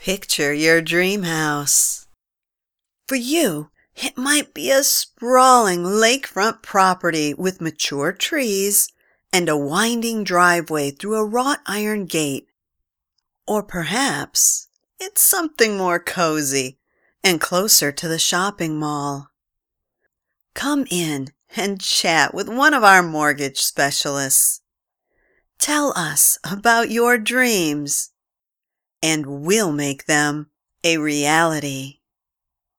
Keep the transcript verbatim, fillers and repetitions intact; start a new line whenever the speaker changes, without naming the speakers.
Picture your dream house. For you, it might be a sprawling lakefront property with mature trees and a winding driveway through a wrought iron gate. Or perhaps it's something more cozy and closer to the shopping mall. Come in and chat with one of our mortgage specialists. Tell us about your dreams, and we'll make them a reality.